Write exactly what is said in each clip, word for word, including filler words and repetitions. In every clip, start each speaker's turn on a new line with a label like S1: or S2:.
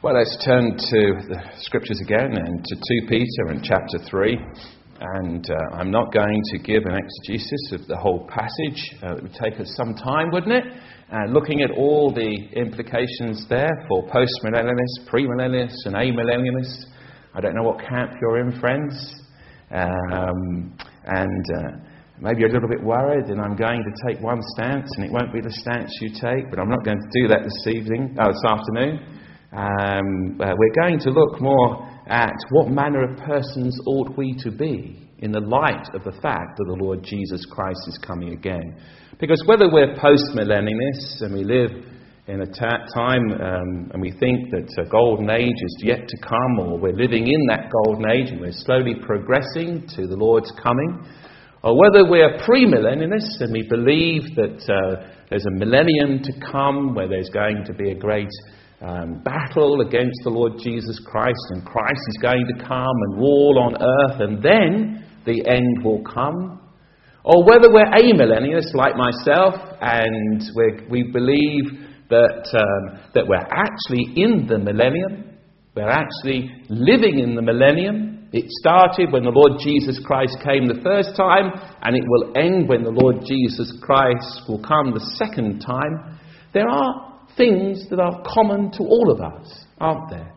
S1: Well, let's turn to the scriptures again and to Second Peter and chapter three. And uh, I'm not going to give an exegesis of the whole passage. Uh, it would take us some time, wouldn't it? And looking at all the implications there for post-millennialists, pre-millennialists and amillennialists. I don't know what camp you're in, friends. Um, and uh, maybe you're a little bit worried, and I'm going to take one stance, and it won't be the stance you take. But I'm not going to do that this evening, oh, this afternoon. Um, uh, we're going to look more at what manner of persons ought we to be in the light of the fact that the Lord Jesus Christ is coming again. Because whether we're post-millennialists and we live in a ta- time um, and we think that a golden age is yet to come, or we're living in that golden age and we're slowly progressing to the Lord's coming, or whether we're pre-millennialists and we believe that uh, there's a millennium to come where there's going to be a great Um, battle against the Lord Jesus Christ, and Christ is going to come and rule on earth, and then the end will come. Or whether we're amillennialists like myself, and we're, we believe that um, that we're actually in the millennium, we're actually living in the millennium. It started when the Lord Jesus Christ came the first time, and it will end when the Lord Jesus Christ will come the second time. There are things that are common to all of us, aren't there?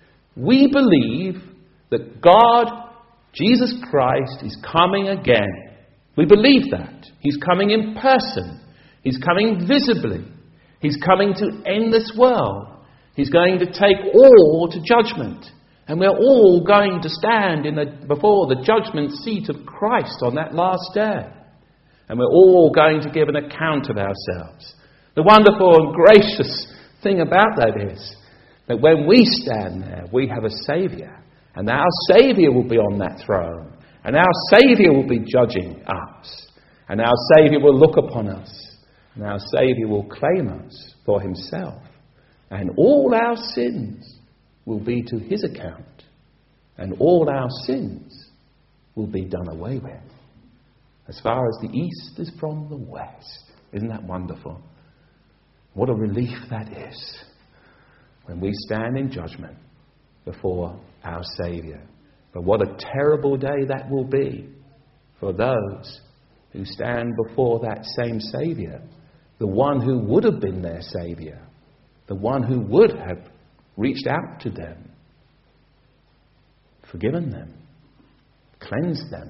S1: We believe that God, Jesus Christ, is coming again. We believe that. He's coming in person. He's coming visibly. He's coming to end this world. He's going to take all to judgment. And we're all going to stand in the, before the judgment seat of Christ on that last day. And we're all going to give an account of ourselves. The wonderful and gracious thing about that is that when we stand there, we have a Saviour. And our Saviour will be on that throne. And our Saviour will be judging us. And our Saviour will look upon us. And our Saviour will claim us for himself. And all our sins will be to his account. And all our sins will be done away with. As far as the east is from the west. Isn't that wonderful? What a relief that is when we stand in judgment before our Saviour. But what a terrible day that will be for those who stand before that same Saviour, the one who would have been their Saviour, the one who would have reached out to them, forgiven them, cleansed them,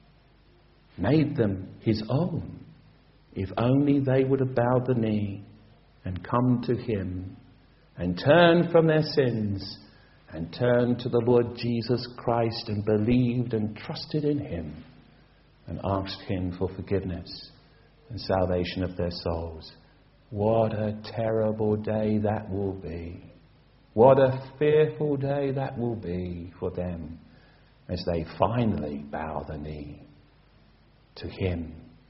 S1: made them his own, if only they would have bowed the knee and come to him and turn from their sins and turn to the Lord Jesus Christ and believed and trusted in him and asked him for forgiveness and salvation of their souls. What a terrible day that will be. What a fearful day that will be for them as they finally bow the knee to him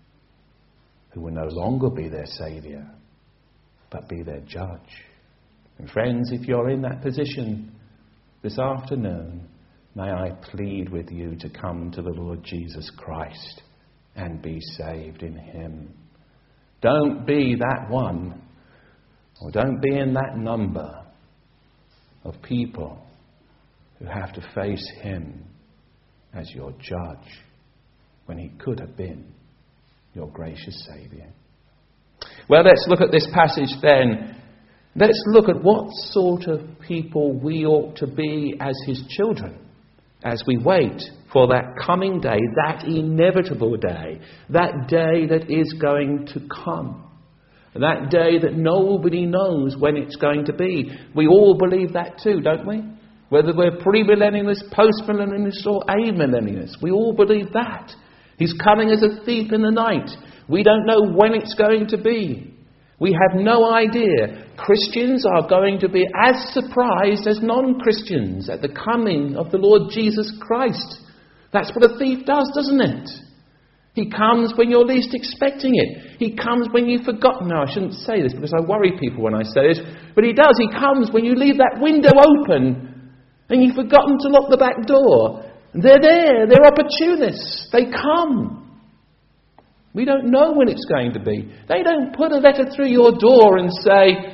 S1: who will no longer be their Saviour, but be their judge. And friends, if you're in that position this afternoon, may I plead with you to come to the Lord Jesus Christ and be saved in him. Don't be that one, or don't be in that number of people who have to face him as your judge when he could have been your gracious Saviour. Well, let's look at this passage then. Let's look at what sort of people we ought to be as his children as we wait for that coming day, that inevitable day, that day that is going to come, that day that nobody knows when it's going to be. We all believe that too, don't we? Whether we're pre-millennialists, post-millennialists or amillennialists, we all believe that. He's coming as a thief in the night. We don't know when it's going to be. We have no idea. Christians are going to be as surprised as non-Christians at the coming of the Lord Jesus Christ. That's what a thief does, doesn't it? He comes when you're least expecting it. He comes when you've forgotten. No, I shouldn't say this because I worry people when I say this. But he does. He comes when you leave that window open and you've forgotten to lock the back door. They're there. They're opportunists. They come. We don't know when it's going to be. They don't put a letter through your door and say,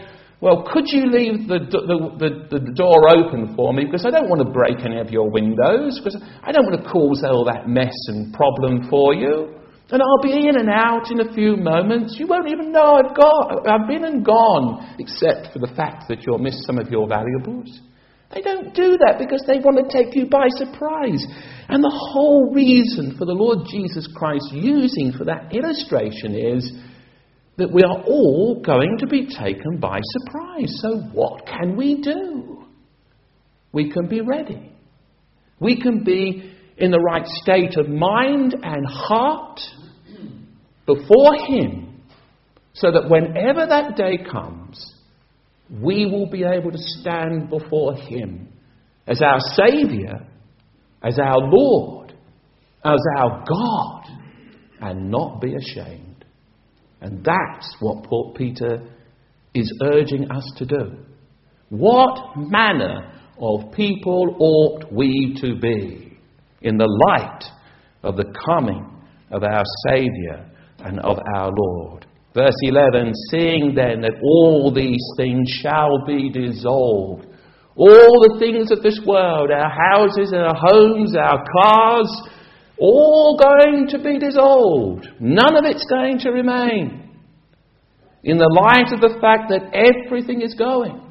S1: well, could you leave the, the, the, the door open for me, because I don't want to break any of your windows, because I don't want to cause all that mess and problem for you. And I'll be in and out in a few moments. You won't even know I've got, I've been and gone, except for the fact that you'll miss some of your valuables. They don't do that because they want to take you by surprise. And the whole reason for the Lord Jesus Christ using for that illustration is that we are all going to be taken by surprise. So what can we do? We can be ready. We can be in the right state of mind and heart before Him, so that whenever that day comes, we will be able to stand before Him as our Saviour, as our Lord, as our God, and not be ashamed. And that's what Paul Peter is urging us to do. What manner of people ought we to be in the light of the coming of our Saviour and of our Lord? Verse eleven, seeing then that all these things shall be dissolved, all the things of this world, our houses, our homes, our cars, all going to be dissolved. None of it's going to remain. In the light of the fact that everything is going.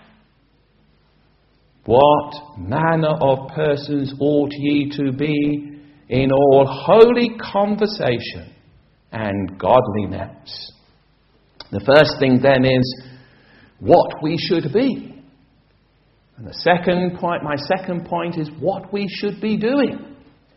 S1: What manner of persons ought ye to be in all holy conversation and godliness? The first thing then is what we should be. And the second point, my second point is what we should be doing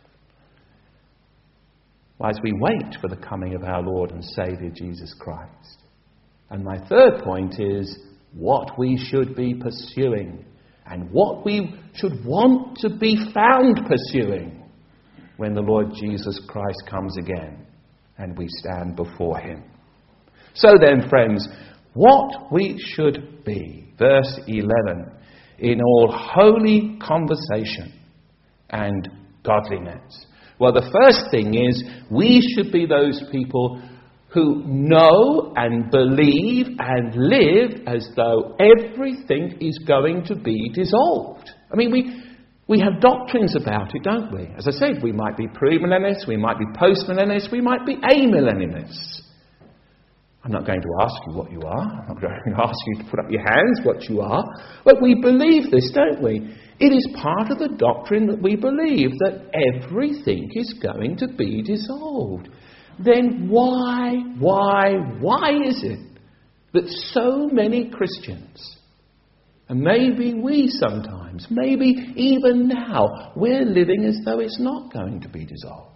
S1: as we wait for the coming of our Lord and Saviour Jesus Christ. And my third point is what we should be pursuing and what we should want to be found pursuing when the Lord Jesus Christ comes again and we stand before Him. So then, friends, what we should be, verse eleven, in all holy conversation and godliness. Well, the first thing is we should be those people who know and believe and live as though everything is going to be dissolved. I mean, we we have doctrines about it, don't we? As I said, we might be premillennialists, we might be postmillennialists, we might be amillennialists. I'm not going to ask you what you are. I'm not going to ask you to put up your hands what you are. But we believe this, don't we? It is part of the doctrine that we believe that everything is going to be dissolved. Then why, why, why is it that so many Christians, and maybe we sometimes, maybe even now, we're living as though it's not going to be dissolved?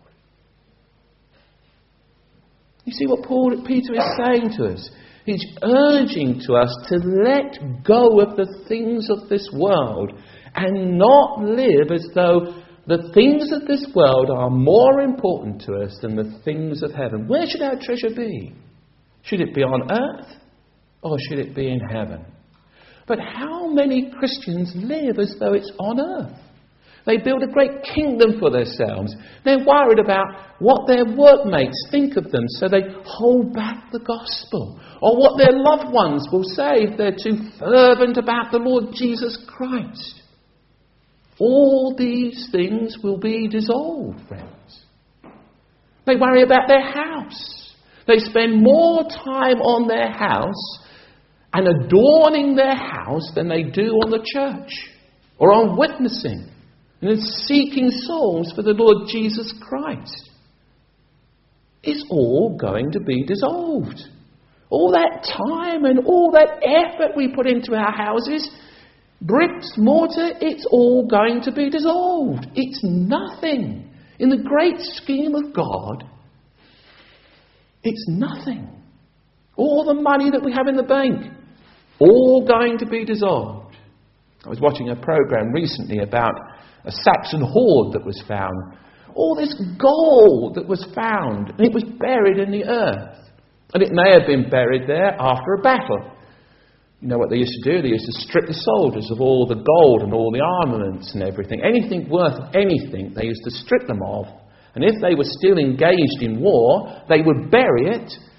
S1: You see what Paul, Peter is saying to us? He's urging to us to let go of the things of this world and not live as though the things of this world are more important to us than the things of heaven. Where should our treasure be? Should it be on earth or should it be in heaven? But how many Christians live as though it's on earth? They build a great kingdom for themselves. They're worried about what their workmates think of them, so they hold back the gospel. Or what their loved ones will say if they're too fervent about the Lord Jesus Christ. All these things will be dissolved, friends. They worry about their house. They spend more time on their house and adorning their house than they do on the church or on witnessing and in seeking souls for the Lord Jesus Christ. It's all going to be dissolved. All that time and all that effort we put into our houses, bricks, mortar, it's all going to be dissolved. It's nothing. In the great scheme of God, it's nothing. All the money that we have in the bank, all going to be dissolved. I was watching a program recently about a Saxon hoard that was found. All this gold that was found, and it was buried in the earth. And it may have been buried there after a battle. You know what they used to do? They used to strip the soldiers of all the gold and all the armaments and everything. Anything worth anything, they used to strip them of. And if they were still engaged in war, they would bury it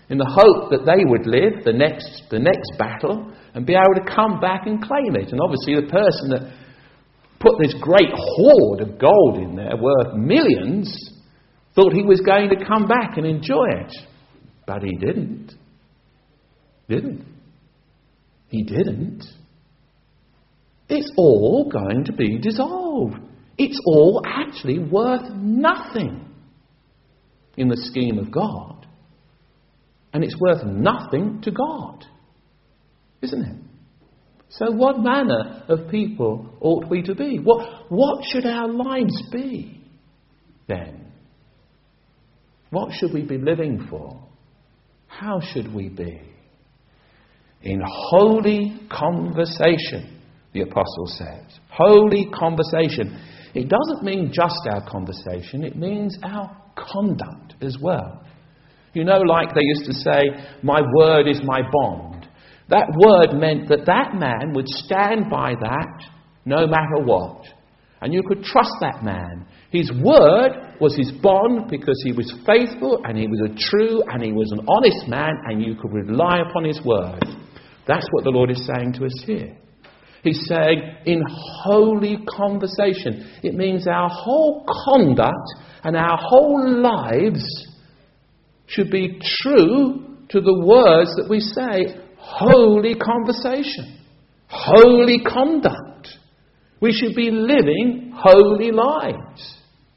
S1: in the hope that they would live the next, the next battle and be able to come back and claim it. And obviously the person that put this great hoard of gold in there worth millions thought he was going to come back and enjoy it. But he didn't. Didn't. He didn't. It's all going to be dissolved. It's all actually worth nothing in the scheme of God. And it's worth nothing to God. Isn't it? So what manner of people ought we to be? What, what should our lives be then? What should we be living for? How should we be? In holy conversation, the apostle says. Holy conversation. It doesn't mean just our conversation, it means our conduct as well. You know, like they used to say, my word is my bond. That word meant that that man would stand by that no matter what. And you could trust that man. His word was his bond because he was faithful and he was a true and he was an honest man and you could rely upon his word. That's what the Lord is saying to us here. He's saying in holy conversation. It means our whole conduct and our whole lives should be true to the words that we say. Holy conversation. Holy conduct. We should be living holy lives.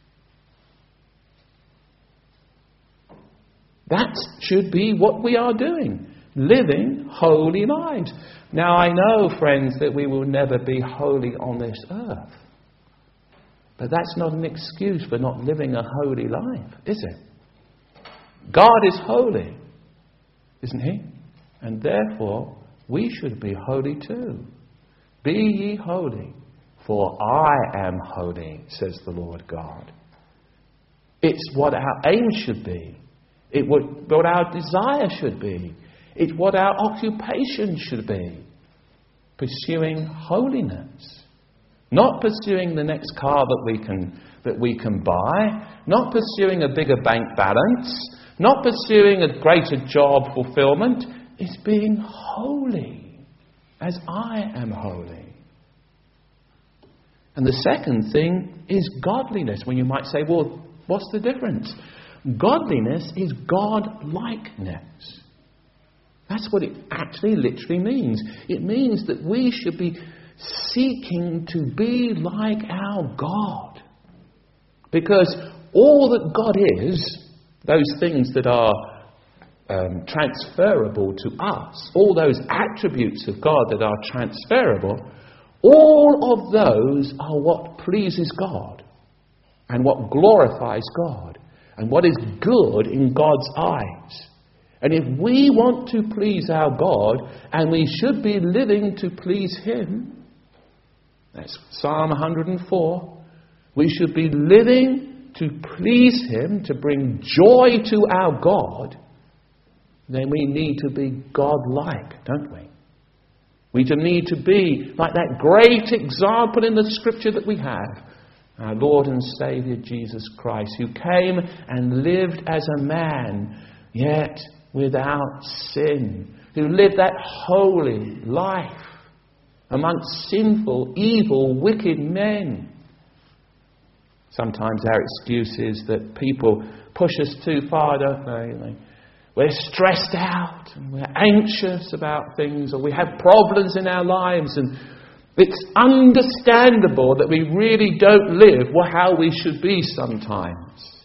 S1: That should be what we are doing. Living holy lives. Now I know, friends, that we will never be holy on this earth. But that's not an excuse for not living a holy life, is it? God is holy, isn't he? And therefore, we should be holy too. Be ye holy, for I am holy, says the Lord God. It's what our aim should be. It's what our desire should be. It's what our occupation should be. Pursuing holiness. Not pursuing the next car that we can that we can buy. Not pursuing a bigger bank balance. Not pursuing a greater job fulfillment. It's being holy as I am holy. And the second thing is godliness. When you might say, well, what's the difference? Godliness is God-likeness. That's what it actually literally means. It means that we should be seeking to be like our God. Because all that God is, those things that are um, transferable to us, all those attributes of God that are transferable, all of those are what pleases God and what glorifies God and what is good in God's eyes. And if we want to please our God, and we should be living to please him, that's Psalm one hundred and four, we should be living to please him, to bring joy to our God, then we need to be God-like, don't we? We need to be like that great example in the scripture that we have, our Lord and Saviour Jesus Christ, who came and lived as a man, yet without sin, who lived that holy life amongst sinful, evil, wicked men. Sometimes our excuse is that people push us too far, don't they? We're stressed out and we're anxious about things, or we have problems in our lives, and it's understandable that we really don't live how we should be sometimes.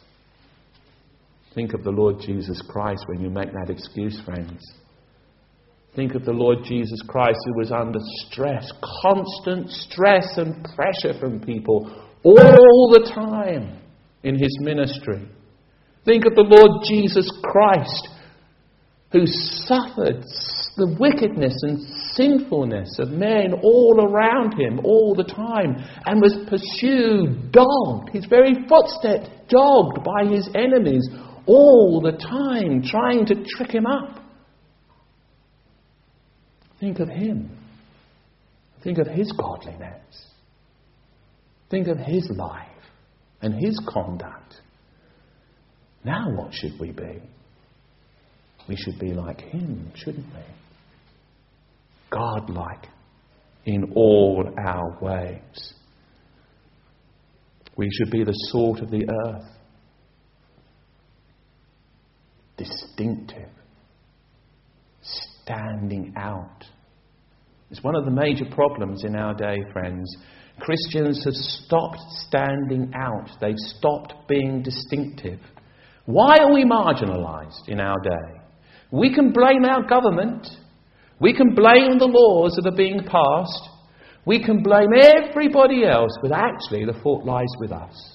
S1: Think of the Lord Jesus Christ when you make that excuse, friends. Think of the Lord Jesus Christ who was under stress, constant stress and pressure from people all the time in his ministry. Think of the Lord Jesus Christ who suffered the wickedness and sinfulness of men all around him all the time and was pursued, dogged, his very footsteps dogged by his enemies all the time, trying to trick him up. Think of him. Think of his godliness. Think of his life and his conduct. Now what should we be? We should be like him, shouldn't we? God-like in all our ways. We should be the salt of the earth. Distinctive. Standing out. It's one of the major problems in our day, friends. Christians have stopped standing out. They've stopped being distinctive. Why are we marginalised in our day? We can blame our government. We can blame the laws that are being passed. We can blame everybody else, but actually the fault lies with us.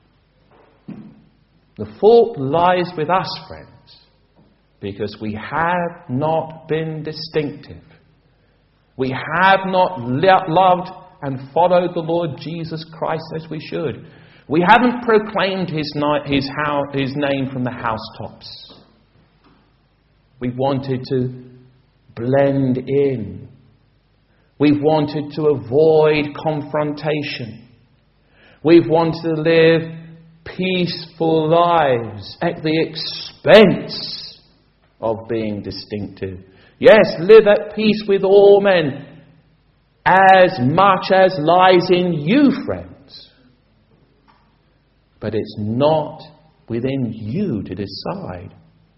S1: The fault lies with us, friends, because we have not been distinctive. We have not loved and followed the Lord Jesus Christ as we should. We haven't proclaimed his, his, his name from the housetops. We wanted to blend in. We've wanted to avoid confrontation. We've wanted to live peaceful lives at the expense of being distinctive. Yes, live at peace with all men as much as lies in you, friends. But it's not within you to decide.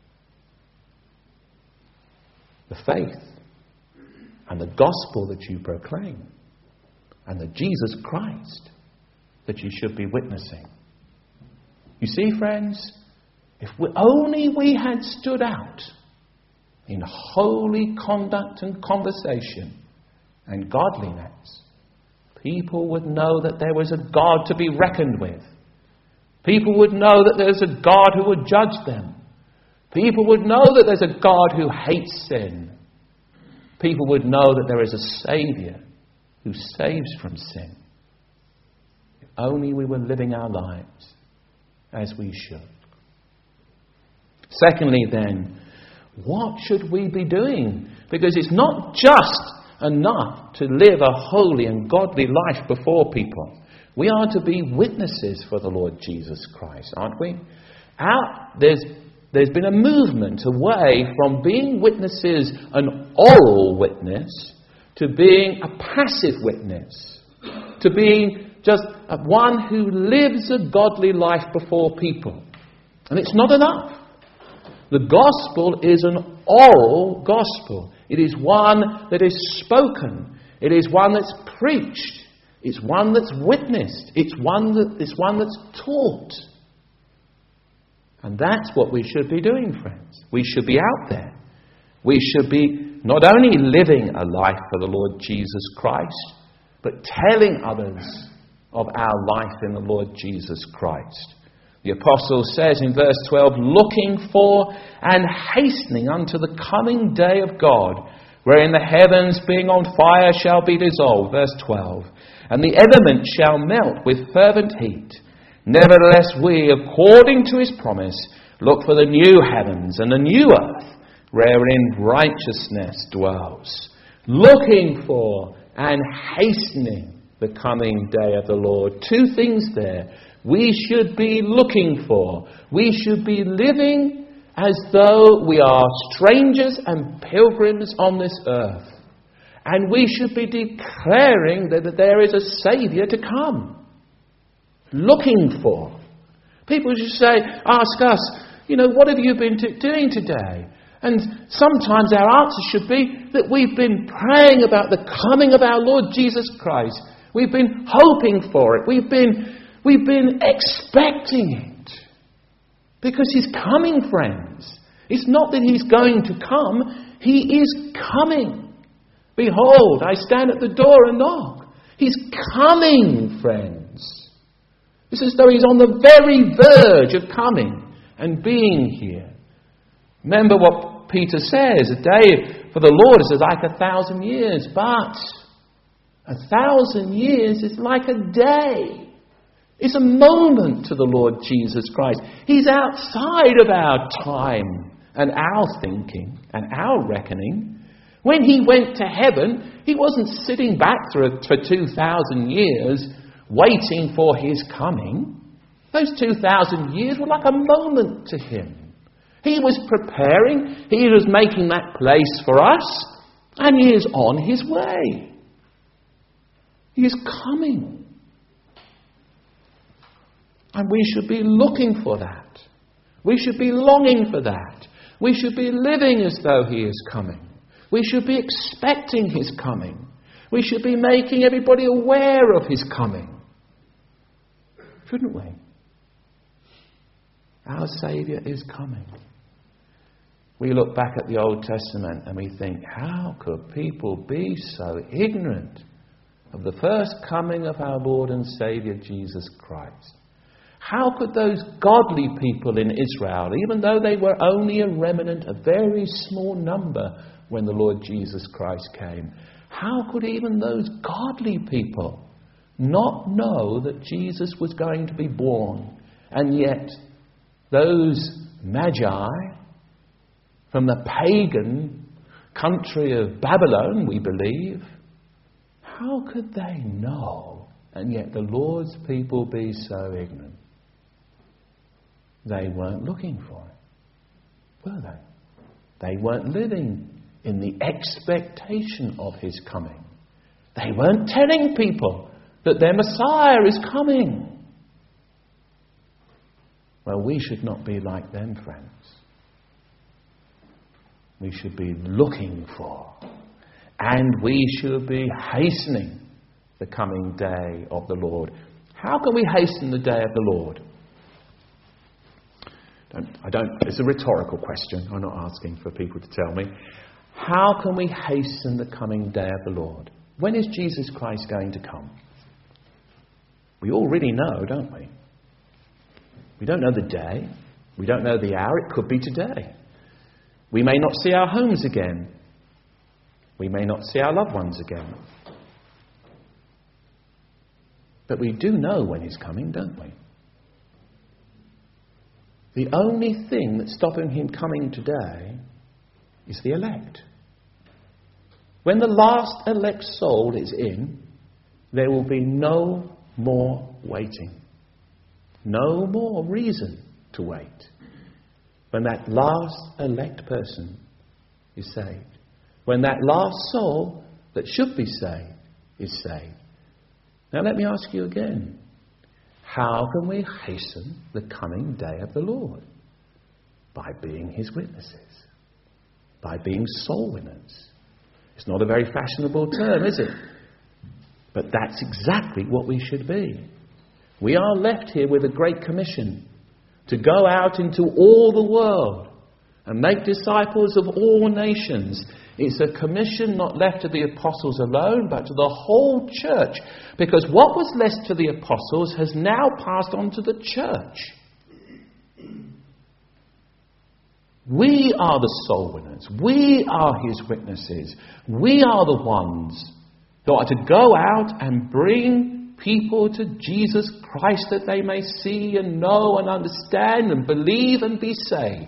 S1: The faith and the gospel that you proclaim and the Jesus Christ that you should be witnessing. You see, friends, if we, only we had stood out in holy conduct and conversation and godliness, people would know that there was a God to be reckoned with. People would know that there's a God who would judge them. People would know that there's a God who hates sin. People would know that there is a Saviour who saves from sin. If only we were living our lives as we should. Secondly, then, what should we be doing? Because it's not just enough to live a holy and godly life before people. We are to be witnesses for the Lord Jesus Christ, aren't we? Our, there's, there's been a movement away from being witnesses, an oral witness, to being a passive witness, to being just one who lives a godly life before people. And it's not enough. The gospel is an oral gospel. It is one that is spoken. It is one that's preached. It's one that's witnessed. It's one that it's one that's taught. And that's what we should be doing, friends. We should be out there. We should be not only living a life for the Lord Jesus Christ, but telling others of our life in the Lord Jesus Christ. The apostle says in verse twelve, looking for and hastening unto the coming day of God, wherein the heavens being on fire shall be dissolved. Verse twelve. And the elements shall melt with fervent heat. Nevertheless we, according to his promise, look for the new heavens and the new earth, wherein righteousness dwells. Looking for and hastening the coming day of the Lord. Two things there. We should be looking for. We should be living as though we are strangers and pilgrims on this earth. And we should be declaring that, that there is a Saviour to come. Looking for. People should say, ask us, you know, what have you been t- doing today? And sometimes our answer should be that we've been praying about the coming of our Lord Jesus Christ. We've been hoping for it. We've been, we've been expecting it. Because he's coming, friends. It's not that he's going to come. He is coming. Behold, I stand at the door and knock. He's coming, friends. It's as though he's on the very verge of coming and being here. Remember what Peter says, a day for the Lord is like a thousand years, but a thousand years is like a day. It's a moment to the Lord Jesus Christ. He's outside of our time and our thinking and our reckoning. When he went to heaven, he wasn't sitting back for, for two thousand years waiting for his coming. Those two thousand years were like a moment to him. He was preparing. He was making that place for us. And he is on his way. He is coming. And we should be looking for that. We should be longing for that. We should be living as though he is coming. We should be expecting his coming. We should be making everybody aware of his coming. Shouldn't we? Our Saviour is coming. We look back at the Old Testament and we think, how could people be so ignorant of the first coming of our Lord and Saviour Jesus Christ? How could those godly people in Israel, even though they were only a remnant, a very small number when the Lord Jesus Christ came, how could even those godly people not know that Jesus was going to be born? And yet, those magi from the pagan country of Babylon, we believe, how could they know? And yet the Lord's people be so ignorant. They weren't looking for it, were they? They weren't living in the expectation of his coming. They weren't telling people that their Messiah is coming. Well, we should not be like them, friends. We should be looking for, and we should be hastening the coming day of the Lord. How can we hasten the day of the Lord? Don't, I don't, it's a rhetorical question. I'm not asking for people to tell me. How can we hasten the coming day of the Lord? When is Jesus Christ going to come? We already know, don't we? We don't know the day. We don't know the hour. It could be today. We may not see our homes again. We may not see our loved ones again. But we do know when he's coming, don't we? The only thing that's stopping him coming today is the elect. When the last elect soul is in, there will be no more waiting. No more reason to wait. When that last elect person is saved. When that last soul that should be saved is saved. Now let me ask you again. How can we hasten the coming day of the Lord? By being his witnesses. By being soul winners. It's not a very fashionable term, is it? But that's exactly what we should be. We are left here with a great commission to go out into all the world and make disciples of all nations. It's a commission not left to the apostles alone, but to the whole church. Because what was left to the apostles has now passed on to the church. We are the soul winners. We are his witnesses. We are the ones who are to go out and bring people to Jesus Christ that they may see and know and understand and believe and be saved.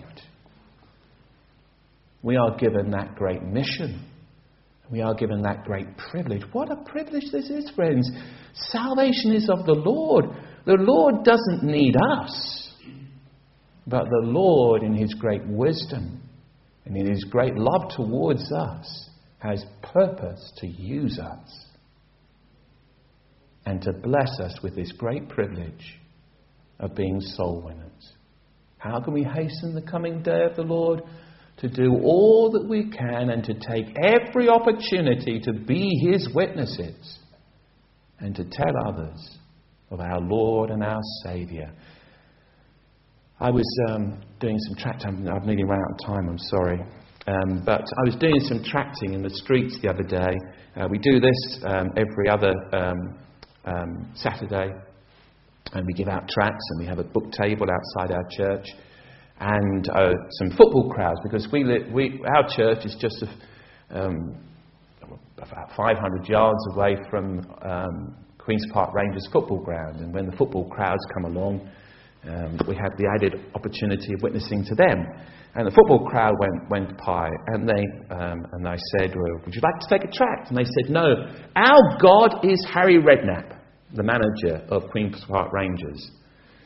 S1: We are given that great mission. We are given that great privilege. What a privilege this is, friends. Salvation is of the Lord. The Lord doesn't need us. But the Lord, in his great wisdom and in his great love towards us, has purpose to use us and to bless us with this great privilege of being soul winners. How can we hasten the coming day of the Lord? To do all that we can and to take every opportunity to be his witnesses and to tell others of our Lord and our Saviour. I was um, doing some tracting. I've nearly run out of time, I'm sorry. Um, but I was doing some tracting in the streets the other day. Uh, we do this um, every other um, um, Saturday. And we give out tracts and we have a book table outside our church. And uh, some football crowds, because we, live, we our church is just a, um, about five hundred yards away from um, Queen's Park Rangers football ground. And when the football crowds come along, um, we have the added opportunity of witnessing to them. And the football crowd went went by, and they um, and I said, well, "Would you like to take a tract?" And they said, "No, our God is Harry Redknapp, the manager of Queen's Park Rangers.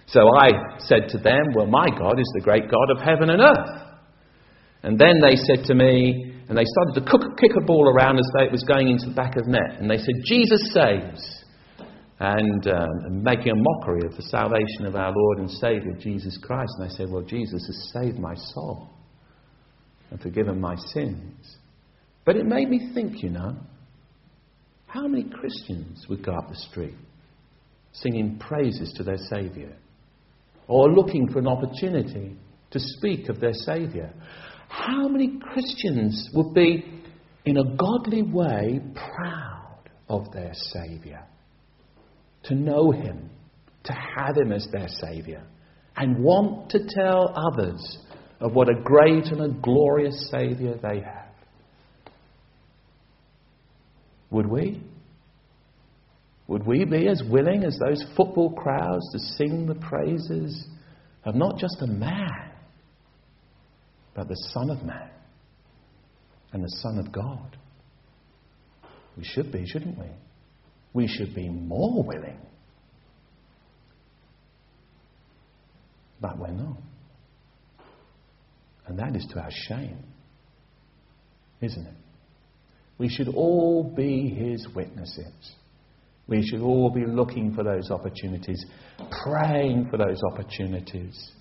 S1: So I said to them, well, my God is the great God of heaven and earth. And then they said to me, and they started to cook, kick a ball around as though it was going into the back of the net. And they said, Jesus saves. And um, making a mockery of the salvation of our Lord and Saviour, Jesus Christ. And I said, well, Jesus has saved my soul and forgiven my sins. But it made me think, you know, how many Christians would go up the street singing praises to their Saviour, or looking for an opportunity to speak of their Saviour? How many Christians would be, in a godly way, proud of their Saviour? To know Him, to have Him as their Saviour, and want to tell others of what a great and a glorious Saviour they have. Would we? Would we be as willing as those football crowds to sing the praises of not just a man, but the Son of Man and the Son of God? We should be, shouldn't we? We should be more willing. But we're not. And that is to our shame, isn't it? We should all be His witnesses. We should all be looking for those opportunities, praying for those opportunities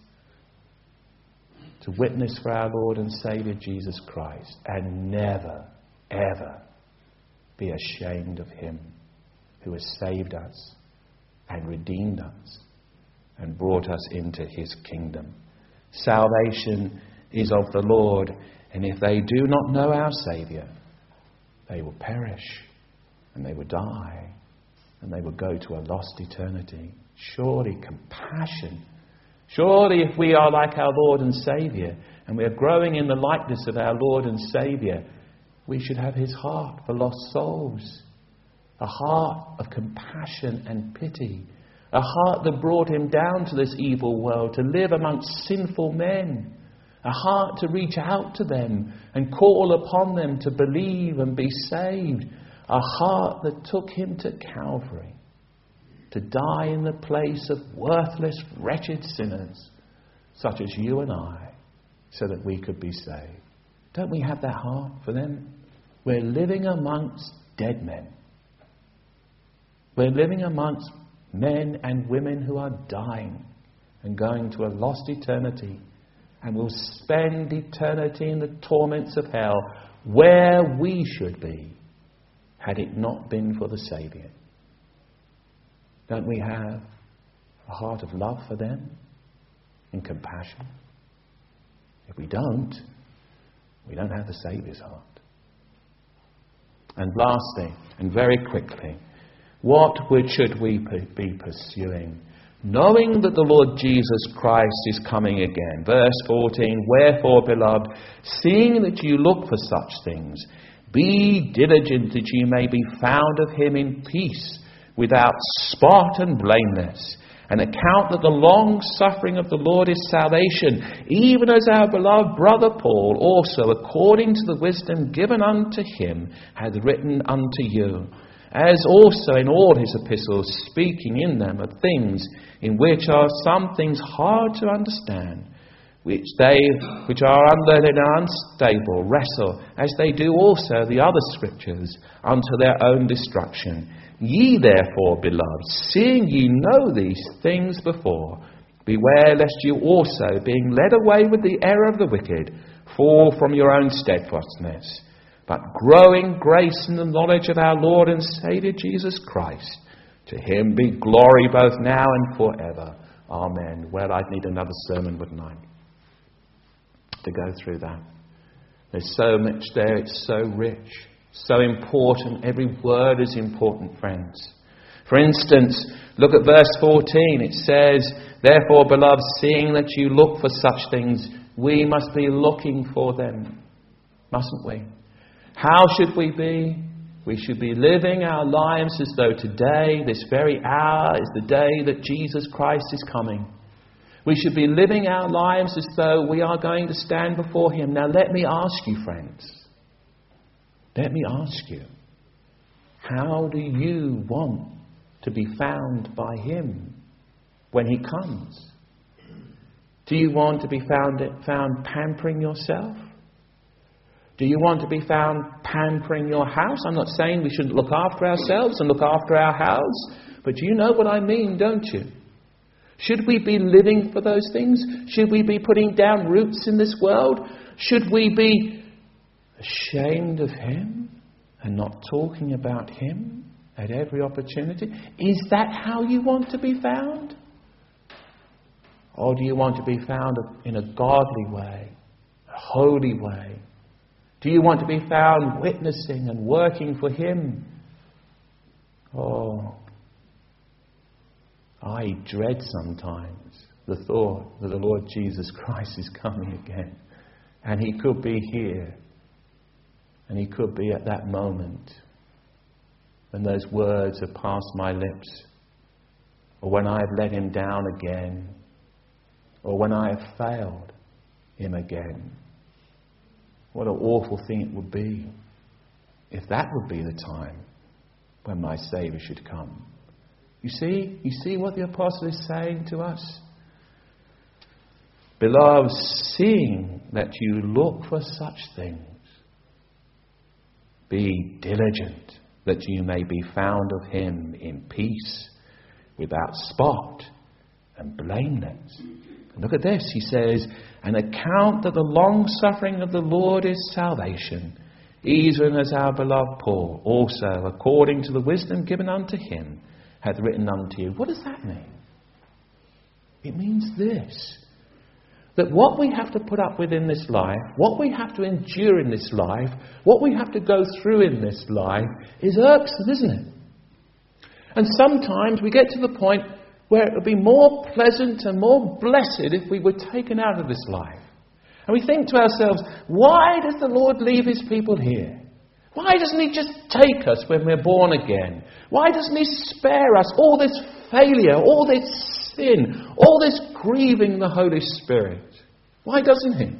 S1: to witness for our Lord and Saviour Jesus Christ, and never, ever be ashamed of Him who has saved us and redeemed us and brought us into His kingdom. Salvation is of the Lord, and if they do not know our Saviour, they will perish and they will die and they will go to a lost eternity. Surely compassion. Surely if we are like our Lord and Saviour and we are growing in the likeness of our Lord and Saviour, we should have His heart for lost souls. A heart of compassion and pity. A heart that brought Him down to this evil world to live amongst sinful men. A heart to reach out to them and call upon them to believe and be saved. A heart that took Him to Calvary to die in the place of worthless, wretched sinners such as you and I, so that we could be saved. Don't we have that heart for them? We're living amongst dead men. We're living amongst men and women who are dying and going to a lost eternity, and will spend eternity in the torments of hell, where we should be had it not been for the Saviour. Don't we have a heart of love for them and compassion? If we don't, we don't have the Saviour's heart. And lastly, and very quickly, what should we be pursuing? Knowing that the Lord Jesus Christ is coming again. Verse fourteen, wherefore, beloved, seeing that you look for such things, be diligent that you may be found of Him in peace, without spot and blameless, and account that the long suffering of the Lord is salvation, even as our beloved brother Paul also, according to the wisdom given unto him, hath written unto you, as also in all his epistles, speaking in them of things in which are some things hard to understand, which they which are unlearned and unstable wrestle, as they do also the other scriptures, unto their own destruction. Ye therefore, beloved, seeing ye know these things before, beware lest you also, being led away with the error of the wicked, fall from your own steadfastness, but grow in grace and the knowledge of our Lord and Saviour Jesus Christ. To Him be glory both now and forever. Amen. Well, I'd need another sermon, wouldn't I, to go through that. There's so much there. It's so rich, so important. Every word is important, friends. For instance, look at verse fourteen. It says, therefore, beloved, seeing that you look for such things, we must be looking for them, mustn't we? How should we be? We should be living our lives as though today, this very hour, is the day that Jesus Christ is coming. We should be living our lives as though we are going to stand before Him. Now let me ask you, friends. Let me ask you. How do you want to be found by Him? when he comes? Do you want to be found, found pampering yourself? Do you want to be found pampering your house? I'm not saying we shouldn't look after ourselves and look after our house, but you know what I mean, don't you? Should we be living for those things? Should we be putting down roots in this world? Should we be ashamed of him and not talking about him at every opportunity? Is that how you want to be found? Or do you want to be found in a godly way, a holy way? Do you want to be found witnessing and working for him? Oh, I dread sometimes the thought that the Lord Jesus Christ is coming again. And he could be here. And he could be at that moment when those words have passed my lips. Or when I have let him down again. Or when I have failed him again. What an awful thing it would be if that would be the time when my Saviour should come. You see, you see what the apostle is saying to us? Beloved, seeing that you look for such things, be diligent that you may be found of him in peace, without spot and blameless. And look at this, he says, and account that the long suffering of the Lord is salvation, even as our beloved Paul also, according to the wisdom given unto him, hath written unto you. What does that mean? It means this, that what we have to put up with in this life, what we have to endure in this life, what we have to go through in this life is irksome, isn't it? And sometimes we get to the point where it would be more pleasant and more blessed if we were taken out of this life. And we think to ourselves, why does the Lord leave his people here? Why doesn't he just take us when we're born again? Why doesn't he spare us all this failure, all this sin, all this grieving the Holy Spirit? Why doesn't he?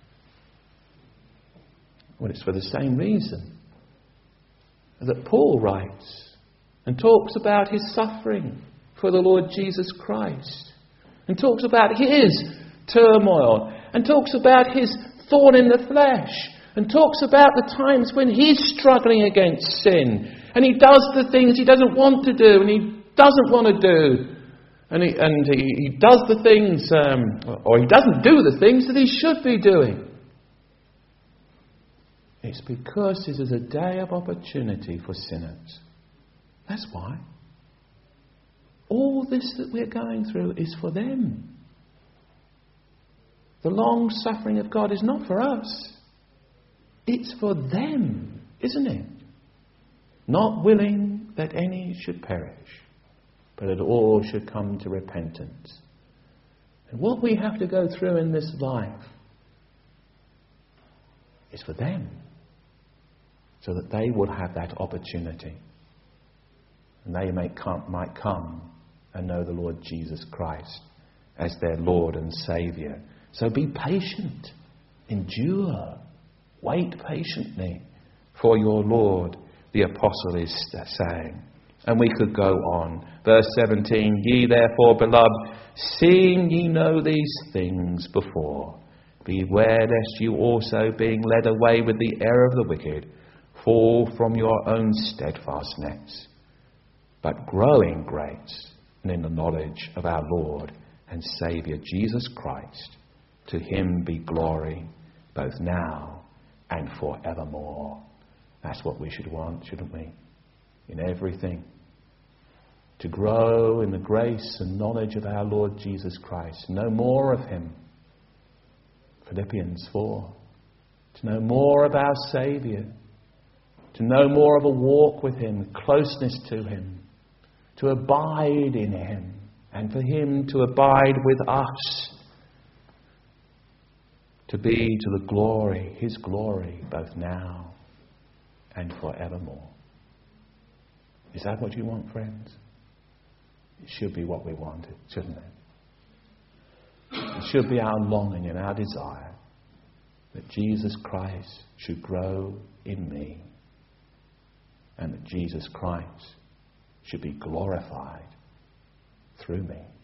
S1: Well, it's for the same reason that Paul writes and talks about his suffering for the Lord Jesus Christ, and talks about his turmoil, and talks about his thorn in the flesh, and talks about the times when he's struggling against sin, and he does the things he doesn't want to do, and he doesn't want to do, and he, and he, he does the things, um, or he doesn't do the things that he should be doing. It's because this is a day of opportunity for sinners. That's why. All this that we're going through is for them. The long suffering of God is not for us. It's for them, isn't it? Not willing that any should perish, but that all should come to repentance. And what we have to go through in this life is for them, so that they will have that opportunity. And they may come, might come and know the Lord Jesus Christ as their Lord and Saviour. So be patient, endure, wait patiently for your Lord, the apostle is saying. And we could go on. Verse seventeen, ye therefore, beloved, seeing ye know these things before, beware lest you also, being led away with the error of the wicked, fall from your own steadfastness, but grow in grace and in the knowledge of our Lord and Saviour Jesus Christ. To him be glory both now and forevermore. That's what we should want, shouldn't we? In everything. To grow in the grace and knowledge of our Lord Jesus Christ. Know more of him. Philippians four. To know more of our Saviour. To know more of a walk with him, closeness to him. To abide in him, and for him to abide with us, to be to the glory, his glory, both now and forevermore. Is that what you want, friends? It should be what we want, shouldn't it? It should be our longing and our desire that Jesus Christ should grow in me, and that Jesus Christ should be glorified through me.